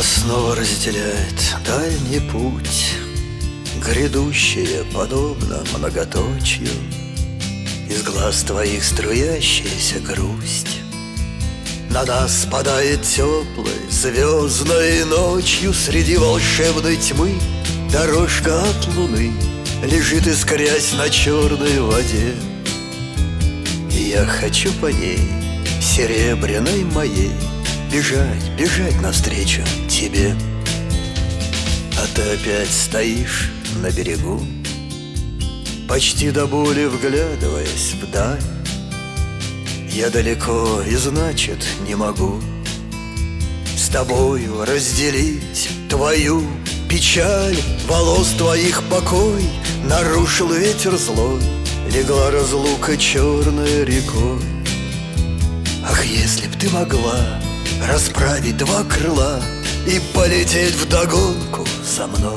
снова разделяет дальний путь, грядущее подобно многоточию. Из глаз твоих струящаяся грусть. На нас спадает теплой звездной ночью. Среди волшебной тьмы дорожка от луны лежит, искрясь на черной воде. И я хочу по ней, серебряной моей, бежать, бежать навстречу тебе. А ты опять стоишь на берегу, почти до боли вглядываясь вдаль. Я далеко и значит не могу с тобою разделить твою печаль. Волос твоих покой нарушил ветер злой, легла разлука черной рекой. Ах, если б ты могла расправить два крыла и полететь вдогонку со мной.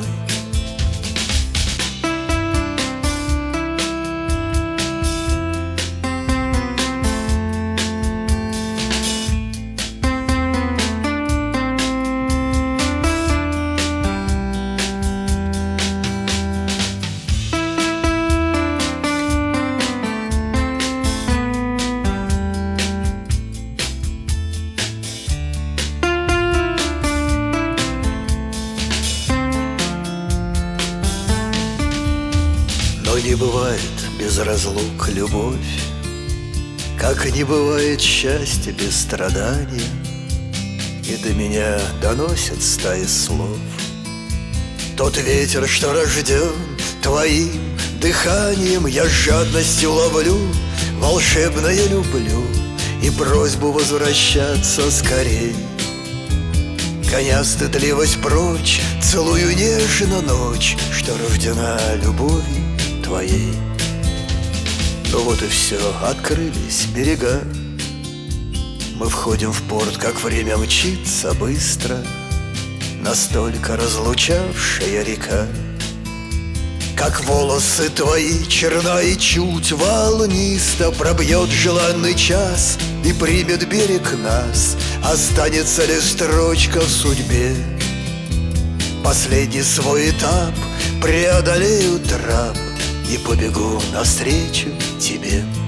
Но не бывает без разлук любовь, как не бывает счастье без страдания. И до меня доносят стаи слов. Тот ветер, что рожден твоим дыханием, я с жадностью ловлю, волшебное люблю и просьбу возвращаться скорей. Гоня стыдливость прочь, целую нежно ночь, что рождена любовью твоей. Ну вот и все, открылись берега. Мы входим в порт, как время мчится быстро, настолько разлучавшая река. Как волосы твои черна и чуть волнисто пробьет желанный час и примет берег нас. Останется ли строчка в судьбе? Последний свой этап преодолею трап и побегу навстречу тебе.